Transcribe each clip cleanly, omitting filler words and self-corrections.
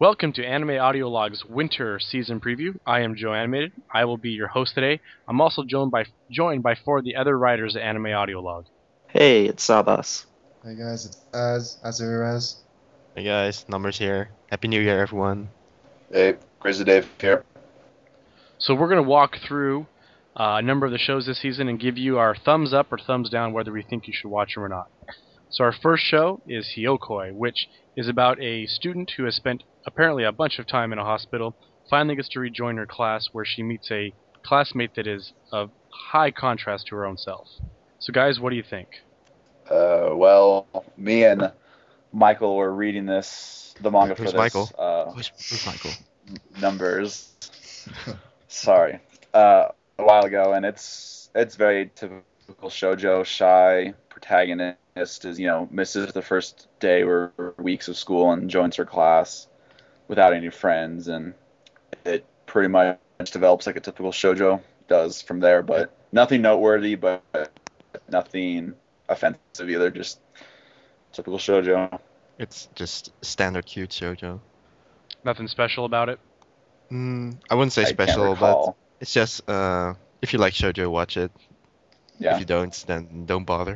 Welcome to Anime Audiolog's winter season preview. I am Joe Animated. I will be your host today. I'm also joined by four of the other writers at Anime Audiolog. Hey, it's Sabas. Hey guys, it's Azurez. Hey guys, Numbers here. Happy New Year, everyone. Hey, Crazy Dave here. So we're going to walk through a number of the shows this season and give you our thumbs up or thumbs down whether we think you should watch them or not. So our first show is Hyokoi, which is about a student who has spent apparently a bunch of time in a hospital, finally gets to rejoin her class where she meets a classmate that is of high contrast to her own self. So guys, what do you think? Well, me and Michael were reading the manga for Who's this. Michael? Who's Michael? Numbers. Sorry. A while ago, and it's very typical shoujo, shy protagonist is, misses the first day or weeks of school and joins her class without any friends, and it pretty much develops like a typical shoujo does from there, but nothing noteworthy, but nothing offensive either, just typical shoujo. It's just standard cute shoujo. Nothing special about it? I wouldn't say I can't special, but recall. it's just if you like shoujo, watch it. Yeah. If you don't, then don't bother.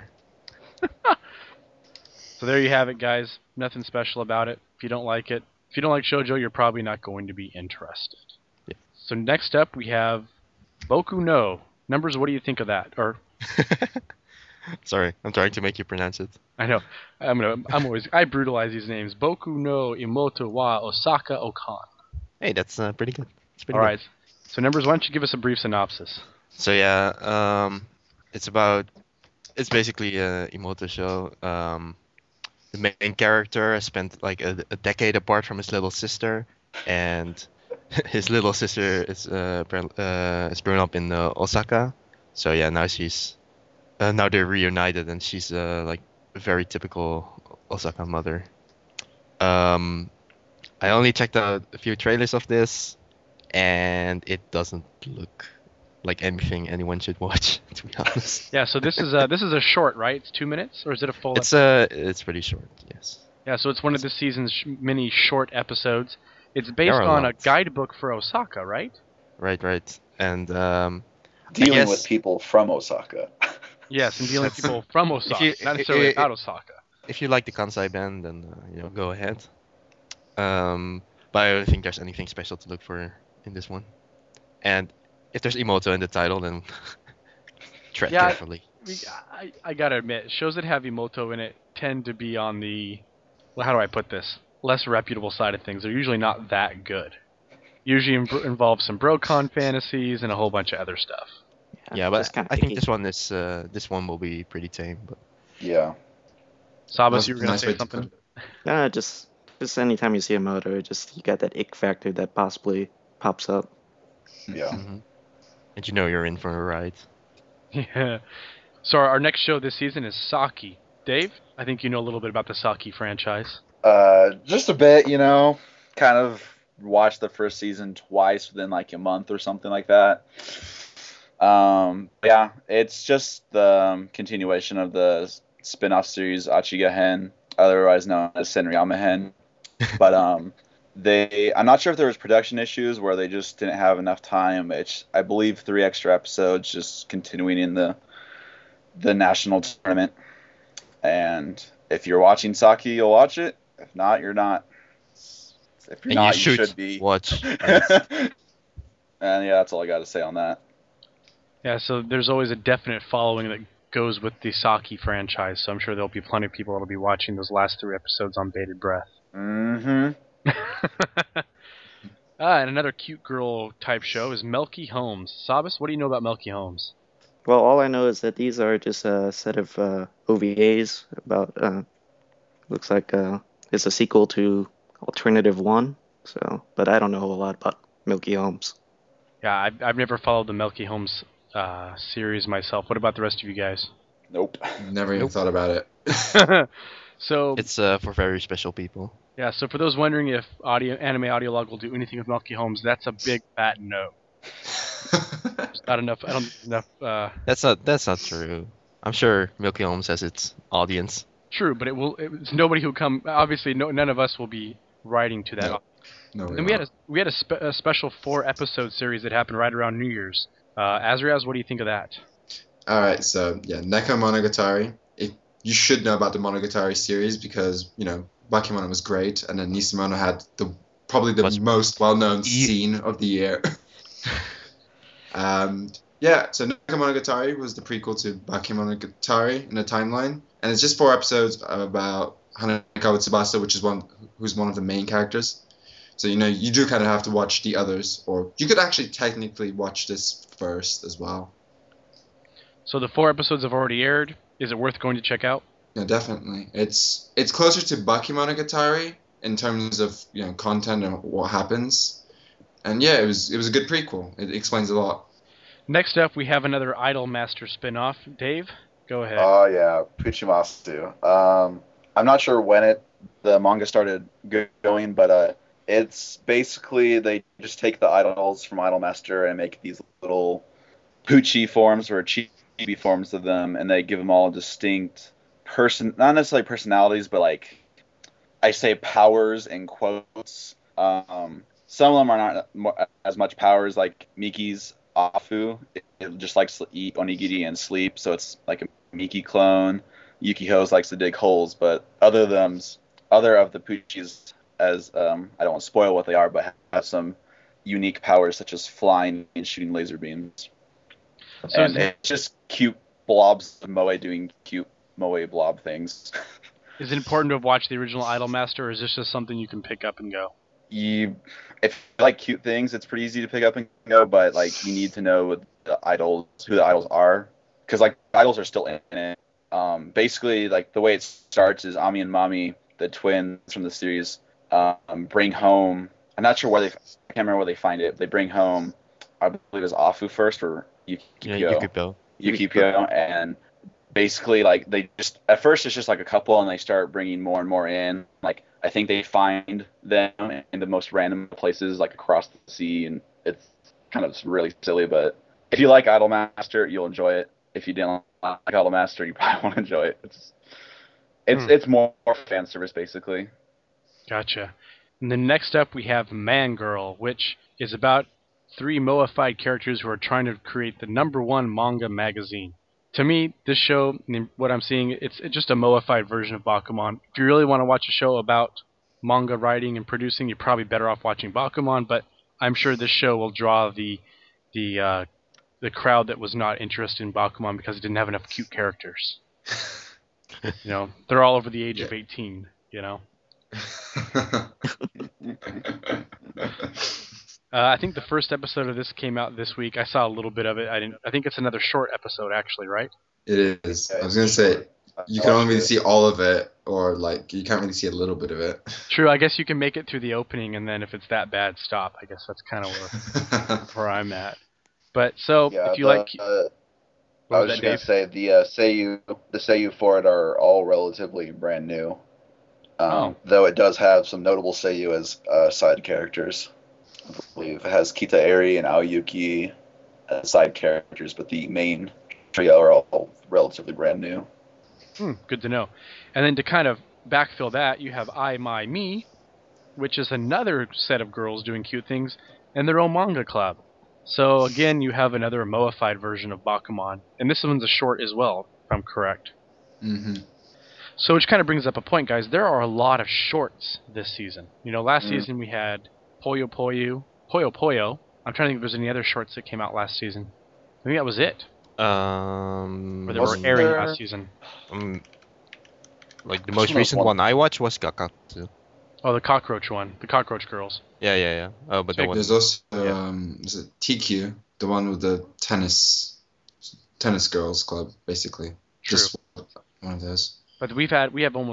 So there you have it, guys. Nothing special about it. If you don't like shoujo, you're probably not going to be interested. Yeah. So next up, we have Boku no. Numbers, what do you think of that? Or Sorry, I'm trying to make you pronounce it. I know I brutalize these names. Boku no Imoto wa Osaka Okan. Hey, that's pretty good. It's pretty All good. right. So Numbers, why don't you give us a brief synopsis? So yeah, it's basically a Imoto show. The main character has spent like a decade apart from his little sister, and his little sister is grown up in Osaka. So yeah, now they're reunited, and she's like a very typical Osaka mother. I only checked out a few trailers of this, and it doesn't look like anything anyone should watch, to be honest. Yeah. So this is a short, right? It's 2 minutes, or is it a full? It's pretty short, yes. Yeah. So it's one of this season's mini short episodes. It's based There are on a lots. guidebook for Osaka, right? Right. And Dealing guess- with people from Osaka. Yes, and dealing with people from Osaka, you- not necessarily i- about Osaka. if you like the Kansai band, then go ahead. But I don't think there's anything special to look for in this one. And if there's Imoto in the title, then tread Yeah, carefully. I gotta admit, shows that have Emoto in it tend to be on the, well, how do I put this, less reputable side of things. They're usually not that good. Usually involve some Brocon fantasies and a whole bunch of other stuff. Yeah, but just kinda I think icky. this one will be pretty tame. But Yeah. Sabas, you were gonna Nice say way to something? put it. Yeah, just anytime you see a motor, just you get that ick factor that possibly pops up. Yeah. and you're in for a ride. Yeah. So our next show this season is Saki. Dave, I think you know a little bit about the Saki franchise. Just a bit, kind of watched the first season twice within like a month or something like that. Yeah, it's just the continuation of the spin-off series Achiga Hen, otherwise known as Senryama Hen. But I'm not sure if there was production issues where they just didn't have enough time. It's, I believe, 3 extra episodes just continuing in the national tournament. And if you're watching Saki, you'll watch it. If not, you're not. If you're And not, you you should should be. watch. And yeah, that's all I got to say on that. Yeah, so there's always a definite following that goes with the Saki franchise, so I'm sure there'll be plenty of people that'll be watching those last 3 episodes on bated breath. Mm-hmm. And another cute girl type show is Melky Holmes. Sabas, what do you know about Melky Holmes? Well, all I know is that these are just a set of OVAs about. Looks like it's a sequel to Alternative One. So, but I don't know a lot about Milky Holmes. Yeah, I've never followed the Melky Holmes series myself. What about the rest of you guys? Nope. Never even thought about it. So It's for very special people. yeah, so for those wondering if Anime Audiolog will do anything with Melky Holmes, that's a big fat no. There's not enough. I don't think enough. That's not true. I'm sure Milky Holmes has its audience. True, but it's nobody who come. Obviously, none of us will be writing to that No. No, Then we had a special 4-episode series that happened right around New Year's. Azriaz, what do you think of that? All right, so yeah, Neko Monogatari. You should know about the Monogatari series because Bakemono was great, and then Nisamono had probably the most well-known scene of the year. Yeah, so Neko Monogatari was the prequel to Bakemonogatari in the timeline, and it's just 4 episodes about Hanekawa Tsubasa, who's one of the main characters. So you do kind of have to watch the others, or you could actually technically watch this first as well. So the 4 episodes have already aired. Is it worth going to check out? Yeah, definitely. It's closer to Bakemonogatari in terms of content and what happens. And yeah, it was a good prequel. It explains a lot. Next up, we have another Idolmaster spin-off. Dave, go ahead. Oh yeah, Puchimasu. I'm not sure when the manga started going, but it's basically they just take the idols from Idolmaster and make these little Pucci forms or chibi forms of them, and they give them all distinct not necessarily personalities, but like I say powers in quotes. Some of them are not as much powers, like Miki's Afu. It just likes to eat onigiri and sleep, so it's like a Miki clone. Yukiho's likes to dig holes, but other of the Puchis, as I don't want to spoil what they are, but have some unique powers such as flying and shooting laser beams. So and it's just cute blobs of Moe doing cute Moe blob things. Is it important to watch the original Idolmaster, or is this just something you can pick up and go? If you like cute things, it's pretty easy to pick up and go, but like you need to know who the idols are, because like idols are still in it. Basically, like the way it starts is Ami and Mami, the twins from the series, bring home. I'm not sure I can't remember where they find it. They bring home, I believe it was Afu first or Yukipyo. Yukipyo, and basically like they just at first it's just like a couple, and they start bringing more and more in. Like I think they find them in the most random places, like across the sea, and it's kind of really silly. But if you like Idolmaster, you'll enjoy it. If you didn't like Idolmaster, you probably won't enjoy it. It's more fan service basically. Gotcha. And then next up we have Man Girl, which is about 3 moified characters who are trying to create the #1 manga magazine. To me, this show, what I'm seeing, it's just a moified version of Bakuman. If you really want to watch a show about manga writing and producing, you're probably better off watching Bakuman, but I'm sure this show will draw the crowd that was not interested in Bakuman because it didn't have enough cute characters. They're all over the age of 18, I think the first episode of this came out this week. I saw a little bit of it. I think it's another short episode, actually, right? It is. I was gonna say you can only really see all of it, or like you can't really see a little bit of it. True. I guess you can make it through the opening, and then if it's that bad, stop. I guess that's kind of where I'm at. But so if you like, I was just gonna say the seiyuu for it are all relatively brand new. Though it does have some notable seiyuu as side characters. I believe it has Kita Eri and Aoyuki as side characters, but the main trio are all relatively brand new. Good to know. And then to kind of backfill that, you have I, My, Me, which is another set of girls doing cute things, and their own manga club. So again, you have another moified version of Bakuman, and this one's a short as well, if I'm correct. Mm-hmm. So which kind of brings up a point, guys. There are a lot of shorts this season. Last season we had Puyo Puyo. I'm trying to think if there's any other shorts that came out last season. I think that was it. Or they were airing last season. Like the most recent one I watched was Kakatsu. Oh, the cockroach one. The cockroach girls. Yeah. Oh, but there's also is it TQ, the one with the tennis girls club, basically. True. Just one of those. But we have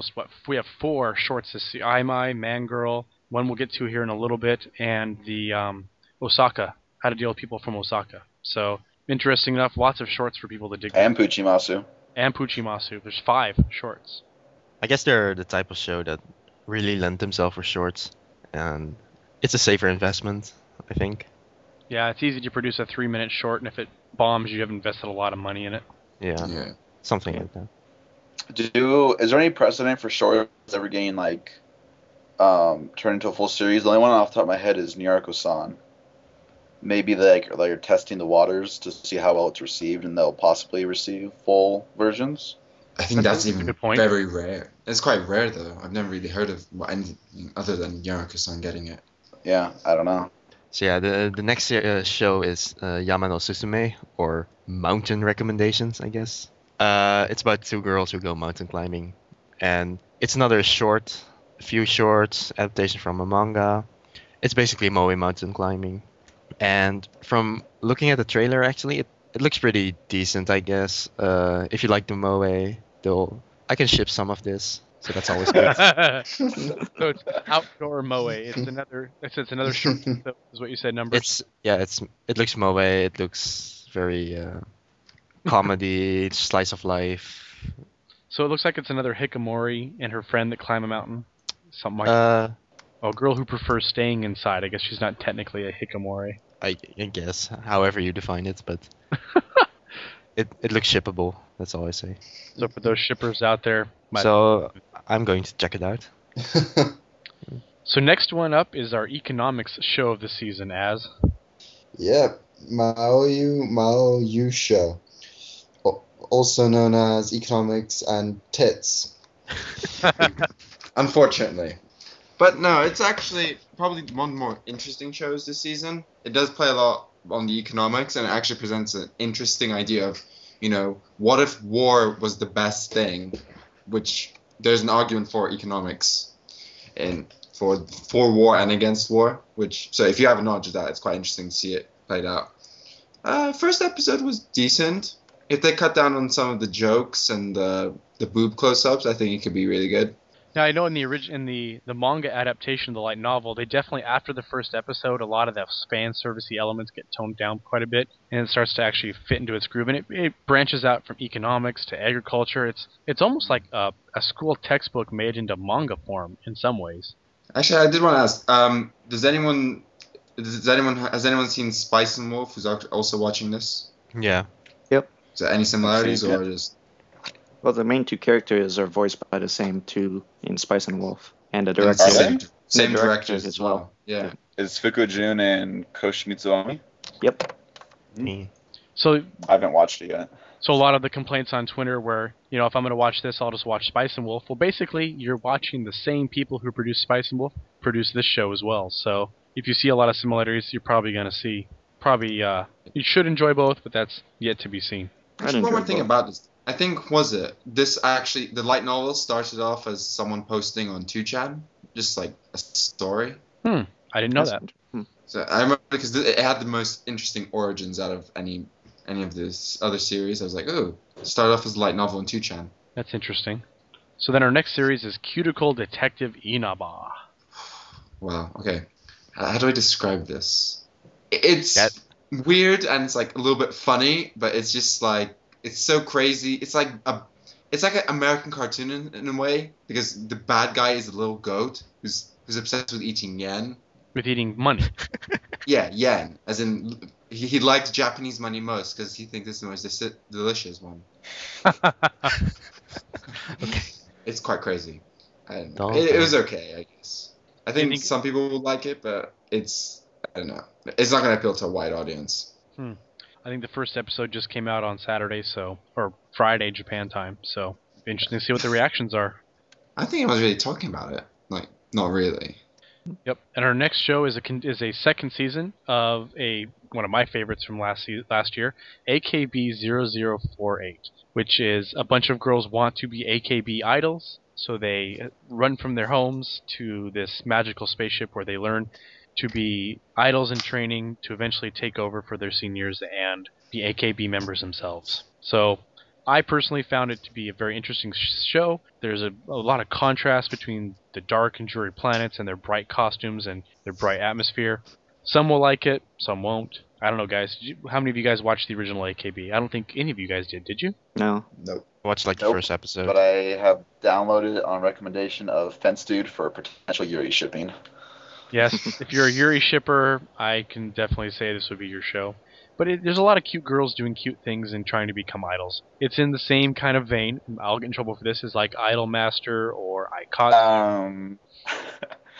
4 shorts this season. I, My, Man Girl. One we'll get to here in a little bit, and the Osaka, How to Deal with People from Osaka. So, interesting enough, lots of shorts for people to dig And Puchimasu. There's 5 shorts. I guess they're the type of show that really lend themselves for shorts, and it's a safer investment, I think. Yeah, it's easy to produce a 3-minute short, and if it bombs, you have invested a lot of money in it. Yeah. Something like that. Is there any precedent for shorts ever getting like turn into a full series. The only one off the top of my head is Nyarko-san. Maybe they're testing the waters to see how well it's received, and they'll possibly receive full versions. I think that's even good point. very rare. It's quite rare, though. I've never really heard of anything other than Nyarko-san getting it. Yeah, I don't know. So yeah, the next show is Yama no Susume, or Mountain Recommendations, I guess. It's about two girls who go mountain climbing, and it's another few shorts adaptation from a manga. It's basically moe mountain climbing, and from looking at the trailer, actually, it looks pretty decent, I guess. If you like the moe, I can ship some of this. So that's always good. So it's outdoor moe. It's another short. Is what you said. Numbers. It looks moe. It looks very comedy, slice of life. So it looks like it's another Hikikomori and her friend that climb a mountain. Something like that. Oh, a girl who prefers staying inside. I guess she's not technically a Hikikomori. I guess, however you define it, but it looks shippable. That's all I say. So for those shippers out there. So I'm going to check it out. So next one up is our economics show of the season, as. Yep, Maoyu show, also known as economics and tits. Unfortunately. But no, it's actually probably one of the more interesting shows this season. It does play a lot on the economics, and it actually presents an interesting idea of, what if war was the best thing, which there's an argument for economics and for war and against war, so if you have a knowledge of that, it's quite interesting to see it played out. First episode was decent. If they cut down on some of the jokes and the boob close-ups, I think it could be really good. Now, I know in the manga adaptation of the light novel, they definitely, after the first episode, a lot of the fan servicey elements get toned down quite a bit, and it starts to actually fit into its groove, and it branches out from economics to agriculture. It's almost like a school textbook made into manga form in some ways. Actually, I did want to ask, has anyone seen Spice and Wolf, who's also watching this? Yeah. Yep. Is there any similarities, or just... Well, the main two characters are voiced by the same two in Spice and Wolf, and the And director. same the directors as well. Yeah. Is Fukujun and Koshi Mitsuomi? Yep. So I haven't watched it yet. So a lot of the complaints on Twitter where, if I'm going to watch this, I'll just watch Spice and Wolf. Well, basically, you're watching the same people who produce Spice and Wolf produce this show as well. So if you see a lot of similarities, you're probably going to see. You should enjoy both, but that's yet to be seen. Actually, one more thing about this. I think, the light novel started off as someone posting on 2chan, just like a story. I didn't know that. So I remember because it had the most interesting origins out of any of this other series. I was like, oh, it started off as a light novel on 2chan. That's interesting. So then our next series is Cuticle Detective Inaba. Wow, okay. How do I describe this? It's weird and it's like a little bit funny, but it's just like, it's so crazy. It's like an American cartoon in a way, because the bad guy is a little goat who's obsessed with eating yen. With eating money. Yeah, yen. As in, he likes Japanese money most because he thinks it's the most delicious one. Okay. It's quite crazy. I don't know. It was okay, I guess. I think some people will like it, but I don't know. It's not going to appeal to a wide audience. I think the first episode just came out on Saturday, or Friday, Japan time. So, interesting to see what the reactions are. I think I was really talking about it. Like, not really. Yep. And our next show is a second season of one of my favorites from last year, AKB 0048, which is a bunch of girls want to be AKB idols, so they run from their homes to this magical spaceship where they learn to be idols in training to eventually take over for their seniors and be AKB members themselves. So I personally found it to be a very interesting show. There's a lot of contrast between the dark and dreary planets and their bright costumes and their bright atmosphere. Some will like it, some won't. I don't know, guys. How many of you guys watched the original AKB? I don't think any of you guys did you? No. Nope. I watched the first episode. But I have downloaded it on recommendation of Fence Dude for potential Yuri shipping. Yes, if you're a Yuri shipper, I can definitely say this would be your show. But there's a lot of cute girls doing cute things and trying to become idols. It's in the same kind of vein. I'll get in trouble for this. Is like Idol Master or iCosplay.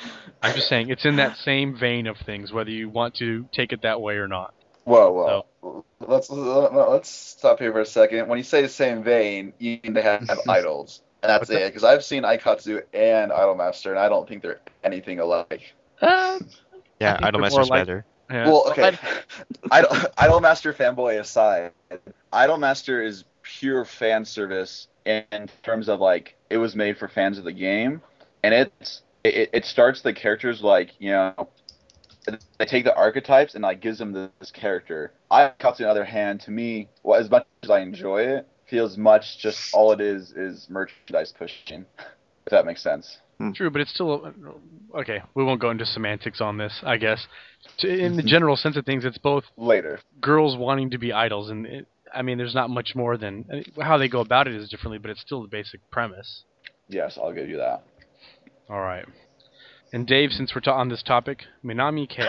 I'm just saying it's in that same vein of things, whether you want to take it that way or not. Whoa. Let's stop here for a second. When you say the same vein, you mean they have idols, and that's it. Because I've seen Aikatsu and Idolmaster, and I don't think they're anything alike. Yeah, Idolmaster's better. Yeah. Well, okay. Idolmaster fanboy aside, Idolmaster is pure fan service in terms of like it was made for fans of the game, and it starts the characters like they take the archetypes and like gives them this character. Aikatsu, on the other hand, to me, well, as much as I enjoy it, feels much just all it is merchandise pushing. If that makes sense. True, but it's still okay. We won't go into semantics on this, I guess. In the general sense of things, it's both later girls wanting to be idols, and there's not much more than how they go about it is differently, but it's still the basic premise. Yes, I'll give you that. All right. And Dave, since we're on this topic, Minami K.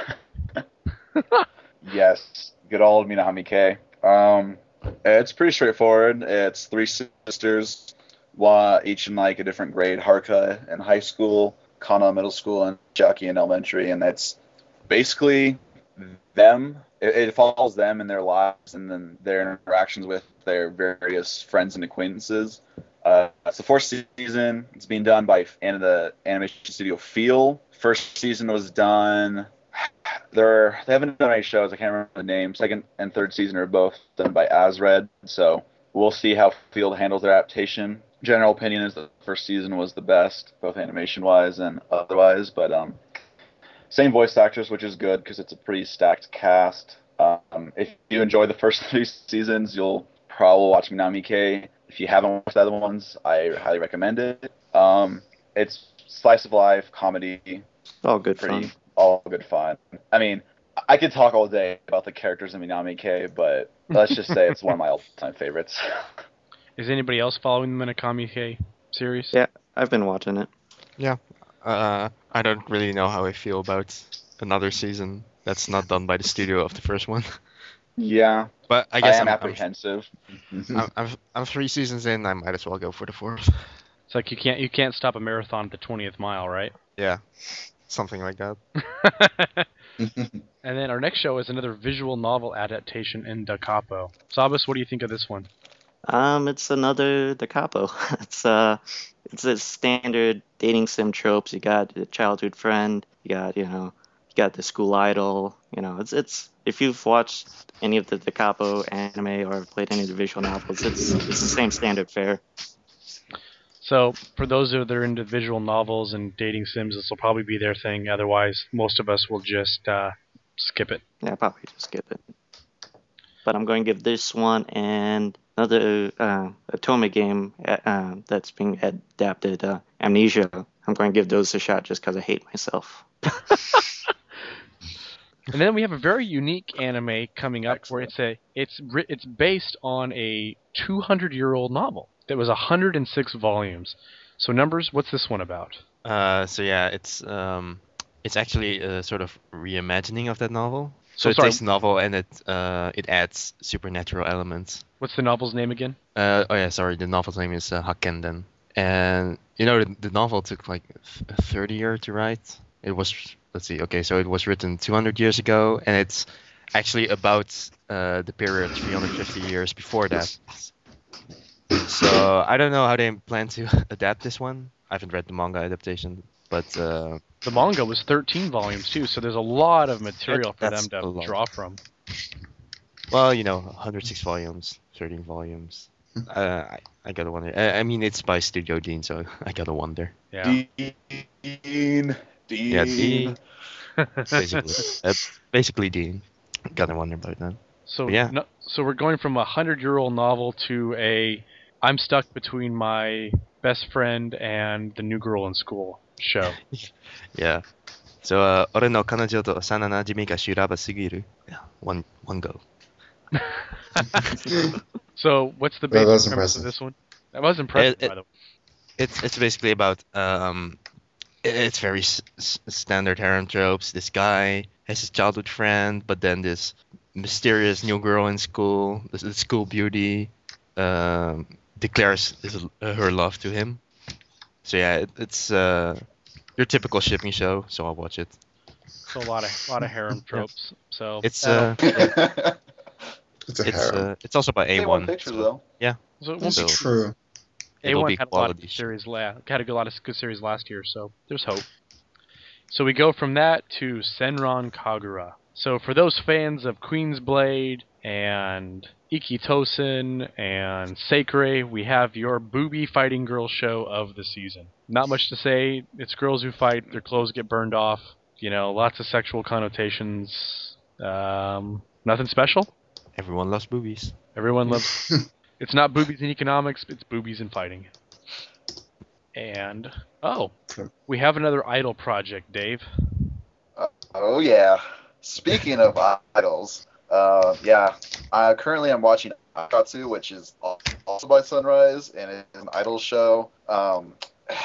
Yes, good old Minami K. It's pretty straightforward. It's three sisters, each in like a different grade. Haruka in high school, Kana middle school, and Jackie in elementary. And it's basically them. It follows them in their lives and then their interactions with their various friends and acquaintances. It's the fourth season. It's being done by the animation studio Feel. First season was done. They haven't done any shows. I can't remember the name. Second and third season are both done by Asred. So we'll see how Field handles their adaptation. General opinion is that the first season was the best, both animation-wise and otherwise. But same voice actors, which is good because it's a pretty stacked cast. If you enjoy the first 3 seasons, you'll probably watch Minami K. If you haven't watched the other ones, I highly recommend it. It's slice of life comedy. All good fun. All good fun. I mean, I could talk all day about the characters in Minami K, but let's just say it's one of my all-time favorites. Is anybody else following the Minami K series? Yeah, I've been watching it. Yeah. I don't really know how I feel about another season that's not done by the studio of the first one. Yeah. But I guess I'm apprehensive. I'm 3 seasons in. I might as well go for the 4th. It's like you can't stop a marathon at the 20th mile, right? Yeah, something like that. And then our next show is another visual novel adaptation in Da Capo. Sabas, what do you think of this one? It's another Da Capo. It's a standard dating sim tropes. You got the childhood friend. You got the school idol. It's if you've watched any of the Da Capo anime or played any of the visual novels, it's the same standard fare. So, for those that are into visual novels and dating sims, this will probably be their thing. Otherwise, most of us will just skip it. Yeah, probably just skip it. But I'm going to give this one and another Otome game that's being adapted, Amnesia. I'm going to give those a shot just because I hate myself. And then we have a very unique anime coming up. Excellent. Where it's based on a 200-year-old novel that was 106 volumes. So numbers, what's this one about? It's actually a sort of reimagining of that novel. So it sorry. takes the novel and it adds supernatural elements. What's the novel's name again? The novel's name is Hakkenden. And the novel took like 30 years to write. It was it was written 200 years ago, and it's actually about the period 350 years before that. So I don't know how they plan to adapt this one. I haven't read the manga adaptation, but the manga was 13 volumes too, so there's a lot of material for them to draw from. Well, 106 volumes, 13 volumes. I gotta wonder. I mean, it's by Studio Dean, so I gotta wonder. Yeah. Dean. Yeah, Dean. Basically Dean. Gotta wonder about that. So so we're going from a 100-year-old novel to I'm stuck between my best friend and the new girl in school show. Yeah. So, 俺の彼女と幼馴染が修羅場すぎる. Yeah, one go. So, what's the basic premise of this one? That was impressive, by the way. It's basically about it's very standard harem tropes. This guy has his childhood friend, but then this mysterious new girl in school, the school beauty, declares her love to him. So yeah, it's your typical shipping show, so I'll watch it. So a lot of harem tropes. So It's It's a harem. it's also by They want A1. pictures so- though. Yeah, so it won't That's be So- true. it'll A1 be had a lot of quality good shit. series had a lot of good series last year, so there's hope. So we go from that to Senran Kagura. So for those fans of Queen's Blade and Ikitosen and Seikure, we have your booby fighting girl show of the season. Not much to say. It's girls who fight, their clothes get burned off, lots of sexual connotations. Nothing special. Everyone loves boobies. Everyone loves. It's not boobies in economics, it's boobies in fighting. And we have another idol project, Dave. Oh yeah. Speaking of idols, currently I'm watching Akatsu, which is also by Sunrise, and it's an idol show. I'm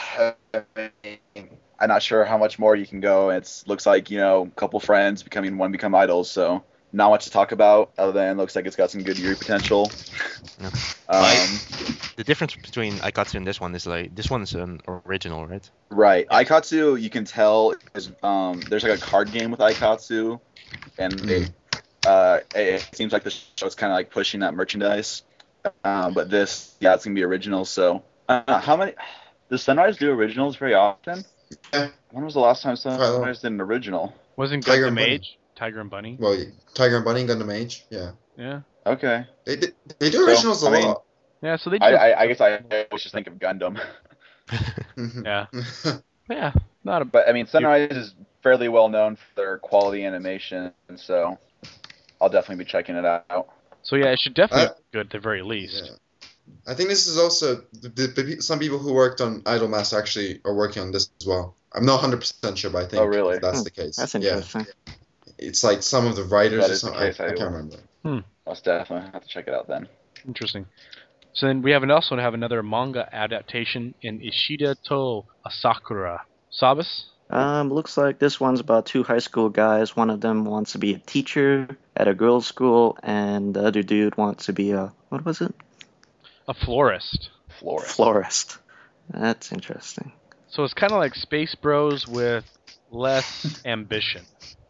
not sure how much more you can go. It looks like a couple friends become idols, so not much to talk about other than looks like it's got some good Yuri potential. Yeah. Um, The difference between Aikatsu and this one is this one's an original, right? Right. Aikatsu, you can tell, is, there's like a card game with Aikatsu, and it seems like the show's kind of like pushing that merchandise. But this, it's going to be original, so. How many. Does Sunrise do originals very often? Yeah. When was the last time Sunrise did an original? Wasn't Tiger Gundam and Bunny. Age? Tiger and Bunny? Well, Tiger and Bunny, Gundam Age, yeah. Yeah. Okay. They do originals a lot. Yeah, so they do. I guess I always just think of Gundam. Yeah. Yeah, not a. But I mean, Sunrise is fairly well known for their quality animation, so I'll definitely be checking it out. So yeah, it should definitely be good at the very least. Yeah. I think this is also some people who worked on Idolmaster actually are working on this as well. I'm not 100% sure, but I think Oh, really? that's the case. That's interesting. Yeah. It's like some of the writers That or is the something. case, I I can't will. remember. I'll definitely have to check it out then. Interesting. So then we also have another manga adaptation in Ishida to Asakura. Sabas? Looks like this one's about two high school guys. One of them wants to be a teacher at a girls' school, and the other dude wants to be what was it? A florist. Florist. That's interesting. So it's kind of like Space Bros with less ambition.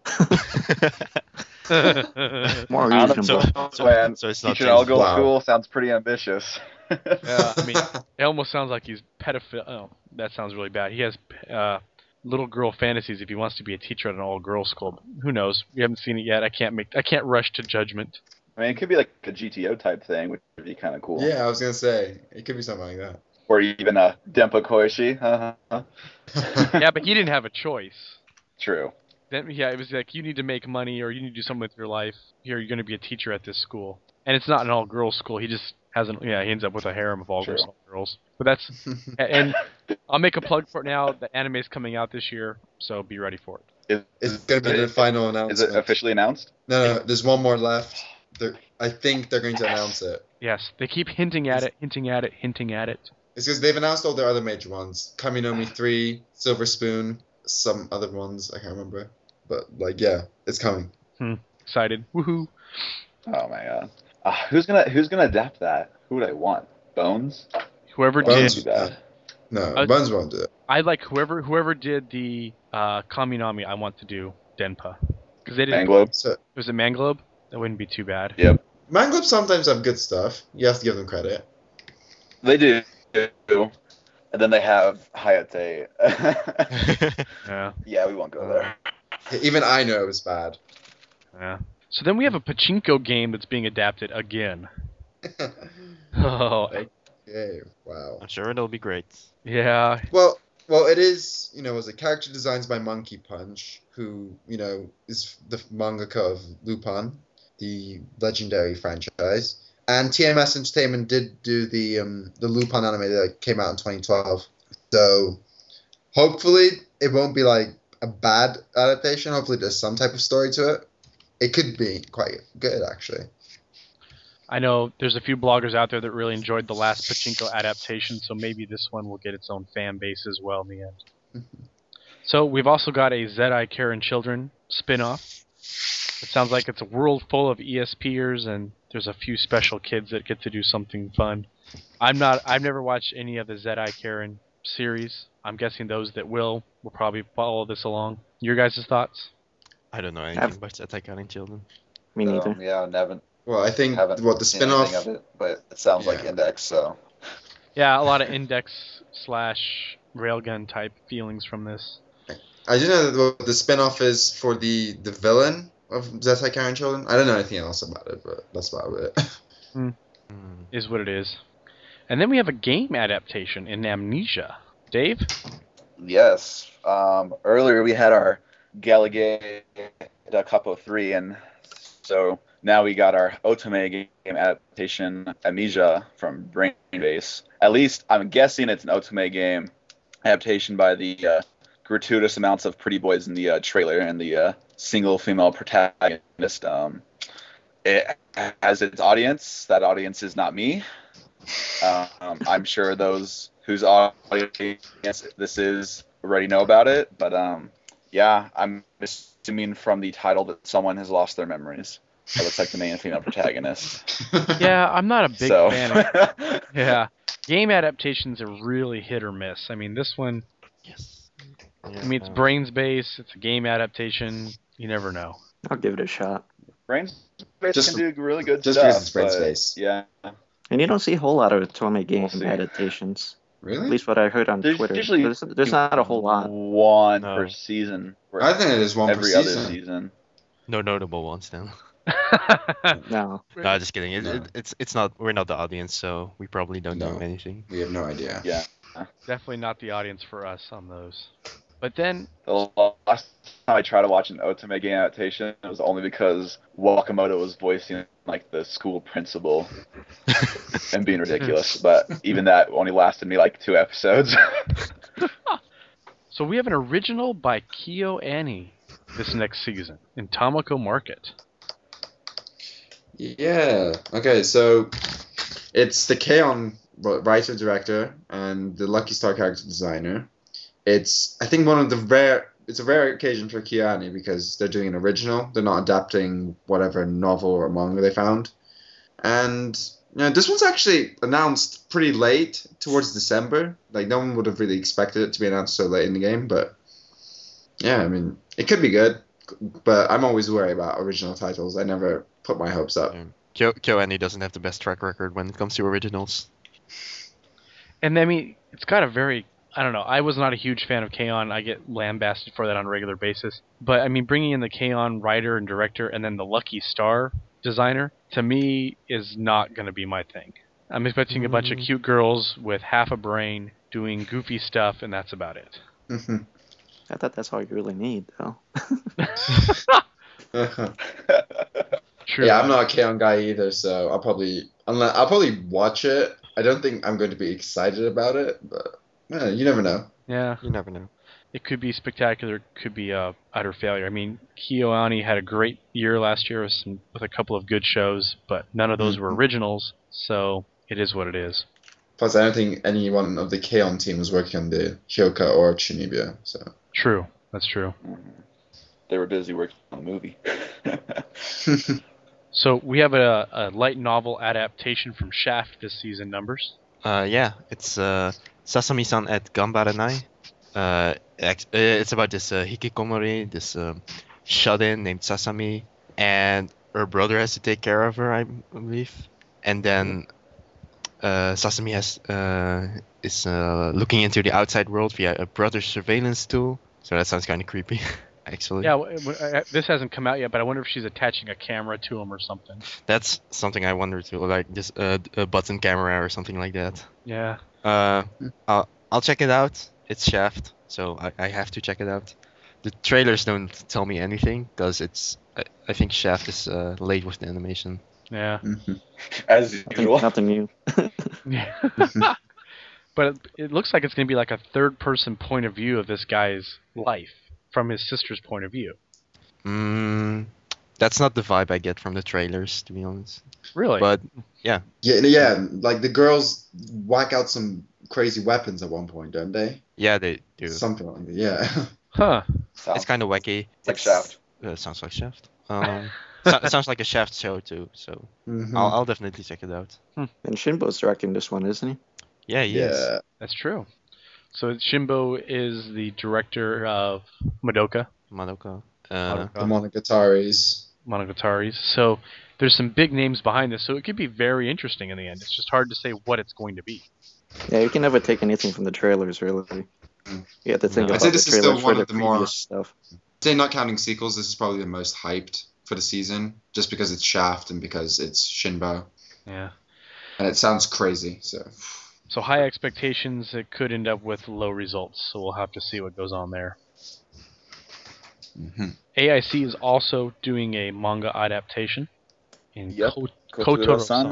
More I don't reasonable. know, man. So it's not Teaching all James girls Wow. school sounds pretty ambitious. Yeah, I mean, it almost sounds like he's pedophile. Oh, that sounds really bad. He has little girl fantasies if he wants to be a teacher at an all-girls school. But who knows? We haven't seen it yet. I can't rush to judgment. I mean, it could be like a GTO type thing, which would be kind of cool. Yeah, I was gonna say it could be something like that. Or even a Dempa Koishi. Yeah, but he didn't have a choice. True. Then, yeah, it was like, you need to make money or you need to do something with your life. Here, you're going to be a teacher at this school. And it's not an all-girls school. He just hasn't, he ends up with a harem of all True. girls. But that's, and I'll make a plug for it now. The anime's coming out this year, so be ready for it. It's gonna be the final Is announcement. it officially announced? No, there's one more left. I think they're going to announce it. Yes, they keep hinting at it. It's because they've announced all their other major ones. Kaminomi 3, Silver Spoon, some other ones, I can't remember. But, it's coming. Excited. Woohoo. Oh my god. Who's gonna adapt that? Who would I want? Bones? Whoever Bones- did, Too bad. No, Bones won't do it. I like whoever did the Kaminami, I want to do Denpa. Because they didn't. Manglobe? So, Was it Manglobe? That wouldn't be too bad. Yep. Manglobe sometimes have good stuff. You have to give them credit. They do. And then they have Hayate. Yeah. Yeah, we won't go there. Even I know it was bad. Yeah. So then we have a pachinko game that's being adapted again. Oh, Okay, wow. I'm sure it'll be great. yeah. Well, it is, was a character designs by Monkey Punch, who, is the mangaka of Lupin, the legendary franchise. And TMS Entertainment did do the Lupin anime that came out in 2012. So, hopefully, it won't be like a bad adaptation. Hopefully, there's some type of story to it. It could be quite good, actually. I know there's a few bloggers out there that really enjoyed the last pachinko adaptation, so maybe this one will get its own fan base as well in the end. So we've also got a Zedai Karen Children spin-off. It sounds like it's a world full of ESPers, and there's a few special kids that get to do something fun. I've never watched any of the Zedai Karen series. I'm guessing those that will probably follow this along. Your guys' thoughts? I don't know anything about Attack on Children. Me neither. Yeah, Nevin. Well, I think Haven't what the seen anything spin-off. of it, but it sounds like Yeah. Index, so. Yeah, a lot of index/railgun type feelings from this. I do know that what the spin-off is for the villain of Zettai Karen Children. I don't know anything else about it, but that's about it. Is what it is. And then we have a game adaptation in Amnesia. Dave? Yes. Earlier we had our Gallagher Capo 3, and so now we got our Otome game adaptation, Amnesia, from Brainbase. At least I'm guessing it's an Otome game adaptation by the gratuitous amounts of pretty boys in the trailer and the single female protagonist. It has its audience. That audience is not me. I'm sure those whose audience this is already know about it, but yeah, I'm assuming from the title that someone has lost their memories. It looks like the main female protagonist. Yeah, I'm not a big So, fan of Yeah. Game adaptations are really hit or miss. I mean, this one, Yes. I mean, it's Brains Base, it's a game adaptation. You never know. I'll give it a shot. Brains Just- can do really good just stuff. because it's Brains but, Base. Yeah. And you don't see a whole lot of Otome game We'll see. adaptations. At Really? least what I heard on There's Twitter. usually There's not a whole lot. One No. per season. or I think it is one every per other season. season. No notable ones then. No. No, just kidding. No. It's not. We're not the audience, so we probably don't know No. anything. We have no idea. Yeah. Definitely not the audience for us on those. But then, The last time I tried to watch an Otome game adaptation, it was only because Wakamoto was voicing like the school principal and being ridiculous. But even that only lasted me like 2 episodes. so we have an original by Kyo Annie this next season in Tomoko Market. Yeah. Okay, so it's the K-On! Writer director and the Lucky Star character designer. It's I think it's a rare occasion for Kiani because they're doing an original. They're not adapting whatever novel or manga they found. And this one's actually announced pretty late, towards December. Like no one would have really expected it to be announced so late in the game, but yeah, I mean it could be good. But I'm always worried about original titles. I never put my hopes up. KyoAni doesn't have the best track record when it comes to originals. And I mean, it's got a very, I don't know, I was not a huge fan of K-On! I get lambasted for that on a regular basis. But I mean, bringing in the K-On! Writer and director and then the Lucky Star designer, to me, is not going to be my thing. I'm expecting a bunch of cute girls with half a brain doing goofy stuff, and that's about it. I thought that's all you really need, though. True. Yeah, I'm not a K-On! Guy either, so I'll probably watch it. I don't think I'm going to be excited about it, but you never know. Yeah. You never know. It could be spectacular, it could be utter failure. I mean, KyoAni had a great year last year with a couple of good shows, but none of those were originals, so it is what it is. Plus, I don't think anyone of the K-On! Team was working on the Hyoka or Chunibyo, so. True, that's true. They were busy working on the movie. So we have a light novel adaptation from Shaft this season, Numbers. Yeah, it's Sasami-san at Gambaranai. It's about this hikikomori, this shut-in named Sasami, and her brother has to take care of her, I believe. And then Sasami is looking into the outside world via a brother's surveillance tool. So that sounds kind of creepy, actually. Yeah, this hasn't come out yet, but I wonder if she's attaching a camera to him or something. That's something I wonder too, like just a button camera or something like that. Yeah. I'll check it out. It's Shaft, so I have to check it out. The trailers don't tell me anything because I think Shaft is late with the animation. Yeah. As usual. Nothing new. Yeah. But it looks like it's going to be like a third-person point of view of this guy's life from his sister's point of view. That's not the vibe I get from the trailers, to be honest. Really? But yeah. Yeah, like the girls whack out some crazy weapons at one point, don't they? Yeah, they do. Something like that, yeah. Huh. It's kind of wacky. Like Shaft. Sounds like Shaft. It sounds like a Shaft show too, so I'll definitely check it out. And Shinbo's directing this one, isn't he? Yeah, he is. Yeah. That's true. So Shimbo is the director of Madoka. Madoka. The Monogataris. Monogatari's. So there's some big names behind this, so it could be very interesting in the end. It's just hard to say what it's going to be. Yeah, you can never take anything from the trailers, really. You have to think I'd about say the this is trailers still one for the of the more- previous stuff. Say not counting sequels, this is probably the most hyped for the season, just because it's Shaft and because it's Shinbo, Yeah. and it sounds crazy. So high expectations, it could end up with low results, so we'll have to see what goes on there. Mm-hmm. AIC is also doing a manga adaptation in Yep. Kotaro-san.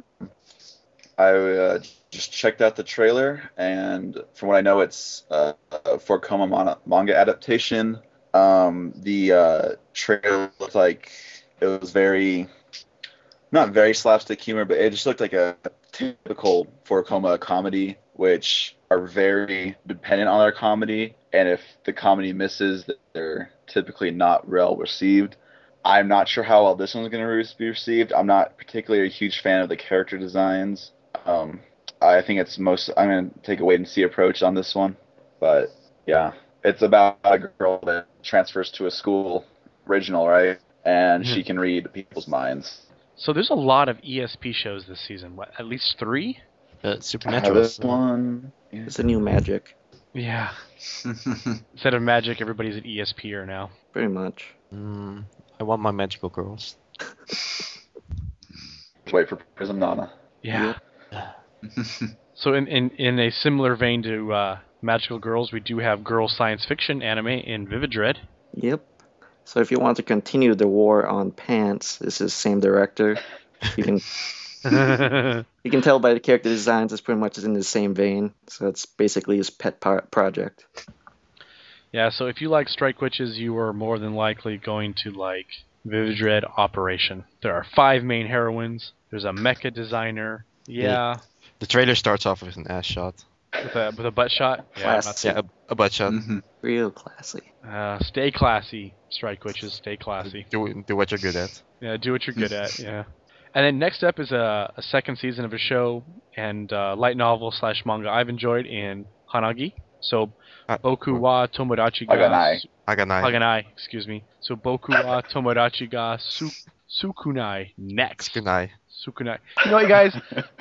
I just checked out the trailer, and from what I know, it's for Koma manga adaptation. The trailer looked like it was not very slapstick humor, but it just looked like a typical for Koma comedy, which are very dependent on their comedy, and if the comedy misses, they're typically not well received. I'm not sure how well this one's going to be received. I'm not particularly a huge fan of the character designs. I think I'm going to take a wait and see approach on this one. But yeah, it's about a girl that transfers to a school, original, right? And she can read people's minds. So there's a lot of ESP shows this season. What, at least 3? Supernatural. This one. Yeah. It's a new magic, Yeah. Instead of Magic, everybody's an ESPer now. pretty much. I want my magical girls. Wait for Prism Nana. Yeah. So in a similar vein to Magical Girls, we do have girl science fiction anime in Vivid Dread. Yep. So if you want to continue the war on pants, this is same director. You can you can tell by the character designs it's pretty much in the same vein. So it's basically his pet project. Yeah, so if you like Strike Witches, you are more than likely going to like Vivid Dread Operation. There are 5 main heroines. There's a mecha designer. Yeah. The trailer starts off with an ass shot. With a butt shot. Classy. Yeah, a butt shot. Mm-hmm. Real classy. Stay classy, Strike Witches. Stay classy. Do what you're good at. Yeah, do what you're good at. Yeah. And then next up is a second season of a show and light novel / manga I've enjoyed in Hanagi. So Boku wa Tomodachi ga Haganai, excuse me. So Boku wa Tomodachi ga Sukunai next. Sukunai. You know what, guys?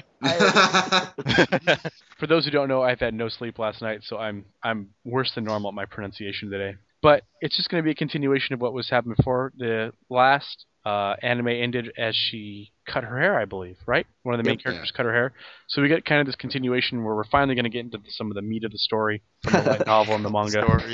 For those who don't know, I've had no sleep last night, so I'm worse than normal at my pronunciation today. But it's just going to be a continuation of what was happening before. The last anime ended as she cut her hair, I believe, right? One of the main characters cut her hair. So we get kind of this continuation where we're finally going to get into some of the meat of the story from the light novel and the manga.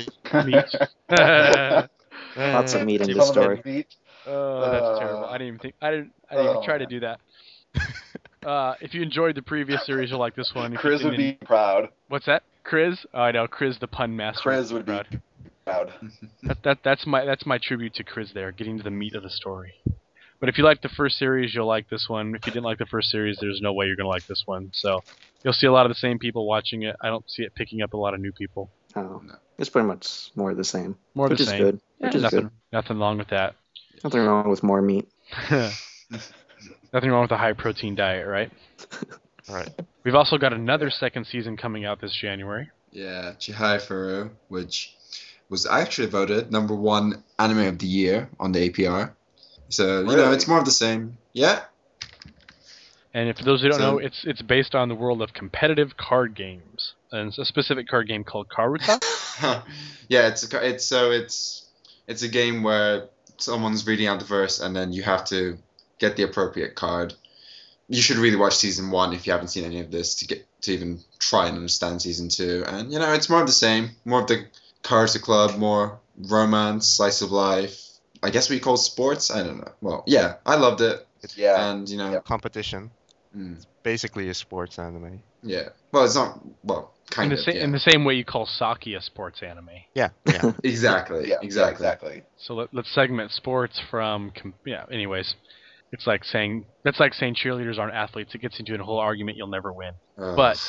Lots of meat in the story. Oh, that's terrible. I didn't even try to do that. If you enjoyed the previous series, you'll like this one. Chris would be proud. What's that? Chris? Oh, I know. Chris, the pun master. Chris would be proud. That's my tribute to Chris there, getting to the meat of the story. But if you liked the first series, you'll like this one. If you didn't like the first series, there's no way you're going to like this one. So you'll see a lot of the same people watching it. I don't see it picking up a lot of new people. Oh, no. It's pretty much more of the same. More of the same. Which Is good. Yeah, which is good. Nothing wrong with that. Nothing wrong with more meat. Nothing wrong with a high protein diet, right? Right. We've also got another second season coming out this January. Yeah, Chihai Furu, which was actually voted #1 anime of the year on the APR. So, you know, it's more of the same. Yeah. And for those who don't know, it's based on the world of competitive card games. And it's a specific card game called Karuta. Yeah, it's a game where someone's reading out the verse and then you have to get the appropriate card. You should really watch season 1 if you haven't seen any of this to even try and understand season 2. And, you know, it's more of the same. More of the Karuta Club, more romance, slice of life. I guess we call sports. I don't know. Well, yeah, I loved it. Yeah. And, you know, competition. It's basically a sports anime. Yeah. Well, it's not. Well, kind of. In the same way you call sake a sports anime. Yeah. Exactly. Yeah, exactly. Exactly. So let's segment sports from. Anyways, it's like saying cheerleaders aren't athletes. It gets into a whole argument you'll never win. But.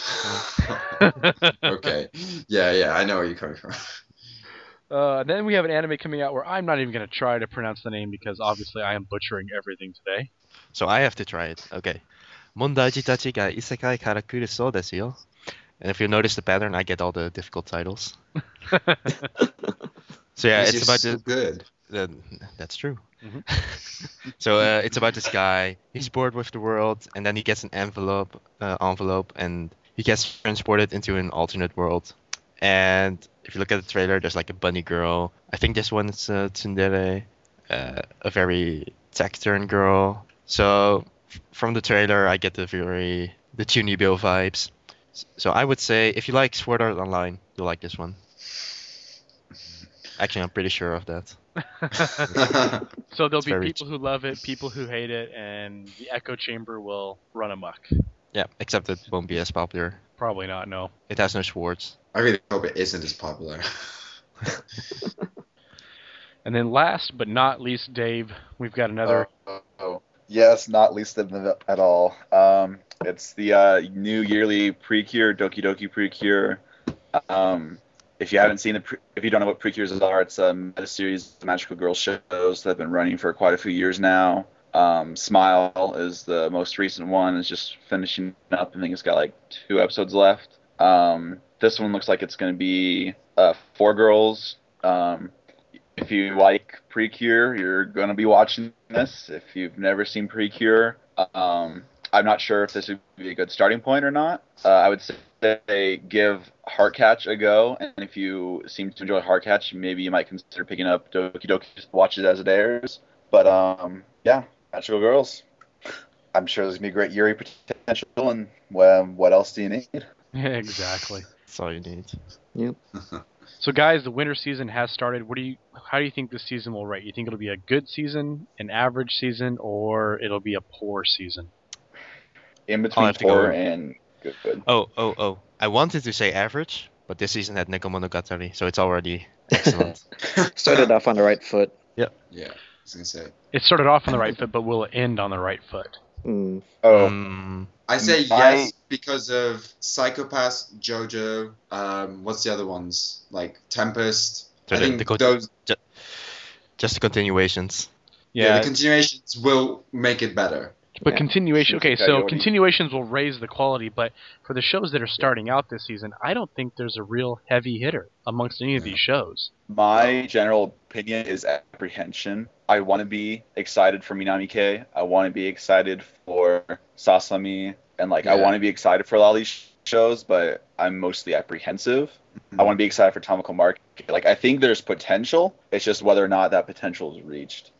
Okay. Yeah. I know where you're coming from. Then we have an anime coming out where I'm not even going to try to pronounce the name because obviously I am butchering everything today. So I have to try it. Okay. 問題児たちが異世界から来るそうですよ。 And if you notice the pattern, I get all the difficult titles. So yeah, Because it's you're about so good. That's true. Mhm. So it's about this guy. He's bored with the world, and then he gets an envelope, and he gets transported into an alternate world. And if you look at the trailer, there's like a bunny girl. I think this one is tsundere, a very taciturn girl. So from the trailer, I get the Chunibyo vibes. So I would say if you like Sword Art Online, you'll like this one. Actually, I'm pretty sure of that. So there'll It's be very people who love it, people who hate it, and the echo chamber will run amok. Yeah, except it won't be as popular. Probably not, no. It has no swords. I really hope it isn't as popular. And then last but not least, Dave, we've got another. Yes, not least at all. It's the new yearly Precure, Doki Doki Precure. If you haven't seen if you don't know what Precures are, it's a meta series of magical girl shows that have been running for quite a few years now. Smile is the most recent one. It's just finishing up. I think it's got like 2 episodes left. This one looks like it's going to be 4 girls. If you like Precure, you're going to be watching this. If you've never seen Precure, I'm not sure if this would be a good starting point or not. I would say give Heartcatch a go, and if you seem to enjoy Heartcatch, maybe you might consider picking up Doki Doki to watch it as it airs. But yeah, Magical Girls. I'm sure there's gonna be great Yuri potential, and what else do you need? Exactly. That's all you need. Yep. So guys, the winter season has started. How do you think this season will rate? You think it'll be a good season, an average season, or it'll be a poor season? In I'll between have to poor go- and good. Oh. I wanted to say average, but this season had Nekomonogatari, so it's already excellent. Started off on the right foot. Yeah, I was gonna say. It started off on the right foot, but will it end on the right foot? Mm. Oh, Mm, I say My- yes because of Psychopass, JoJo. What's the other ones? Like Tempest. So I the- think the co- those. just the continuations. Yeah, the continuations will make it better. But Yeah. continuation. Okay, Shinsekai so Yori. continuations will raise the quality, but for the shows that are starting out this season, I don't think there's a real heavy hitter amongst any of these shows. My general opinion is apprehension. I want to be excited for Minami K. I want to be excited for Sasami, and I Yeah. want to be excited for a lot of these shows, but I'm mostly apprehensive. I want to be excited for Tamako Market. I think there's potential. It's just whether or not that potential is reached.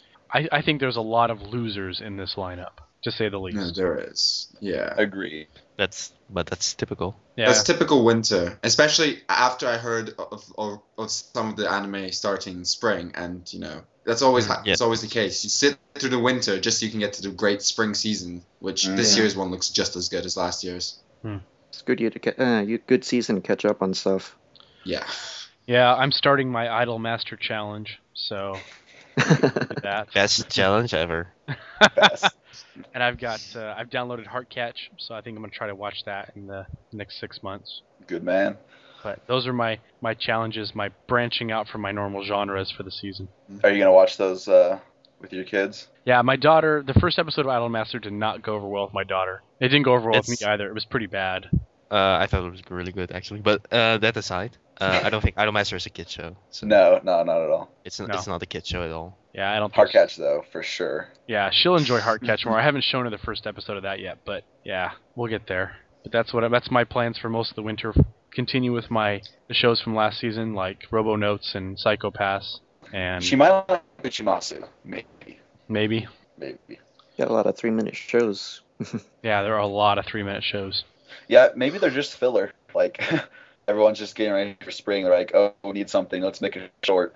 I think there's a lot of losers in this lineup, to say the least. No, there is. Yeah. Agreed. That's typical. Yeah. That's typical winter, especially after I heard of some of the anime starting in spring, and that's always Yeah. it's always the case. You sit through the winter just so you can get to the great spring season, which this Yeah. year's one looks just as good as last year's. It's good good season to catch up on stuff. Yeah. Yeah, I'm starting my Idol Master Challenge, so with that. Best challenge ever. Best. And I've downloaded Heartcatch, so I think I'm going to try to watch that in the next 6 months. Good man. But those are my challenges, my branching out from my normal genres for the season. Are you gonna watch those with your kids? Yeah, my daughter, the first episode of Idol Master did not go over well with my daughter. It didn't go over well with me It's- either. It was pretty bad. I thought it was really good actually, but that aside, I don't think Idolmaster is a kid show. So No, not at all. it's No. not a kid show at all. Yeah, I don't think Heartcatch though, for sure. Yeah, she'll enjoy Heartcatch more. I haven't shown her the first episode of that yet, but yeah, we'll get there. But that's my plans for most of the winter. Continue with the shows from last season, like Robo Notes and Psycho Pass, and She might like Uchimasu. maybe. Got a lot of 3-minute shows. Yeah, there are a lot of 3-minute shows. Yeah, maybe they're just filler. Everyone's just getting ready for spring. They're like, oh, we need something. Let's make it short.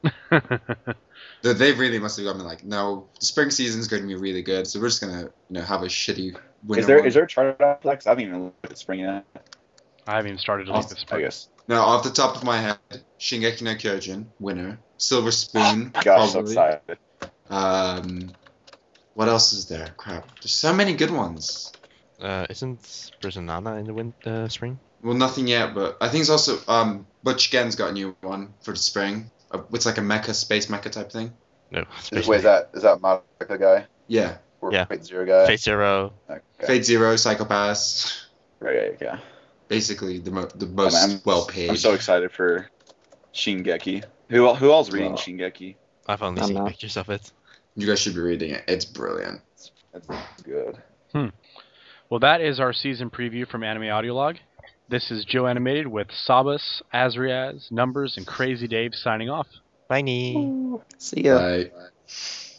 They really must have gotten no, the spring season's going to be really good, so we're just going to have a shitty winter Is there a chart on Netflix? I haven't even looked at spring yet. I haven't even started to look this I spring. guess. No, off the top of my head, Shingeki no Kyojin, winner. Silver Spoon, Gosh, so probably. excited. What else is there? Crap. There's so many good ones. Isn't Persona in the spring? Well, nothing yet, but I think it's also Butch Gen's got a new one for the spring. It's like a space mecha type thing. No. Wait, is that Madoka guy? Yeah. Or Yeah. Fate Zero guy? Fate Zero. Okay. Fate Zero, Psychopass. Right, yeah. basically the most well paid. I'm so excited for Shingeki. Who else reading Shingeki? I've only seen pictures of it. You guys should be reading it. It's brilliant. It's good. Well, that is our season preview from Anime Audiolog. This is Joe Animated with Sabas, Azriaz, Numbers, and Crazy Dave signing off. Bye. See ya. Bye.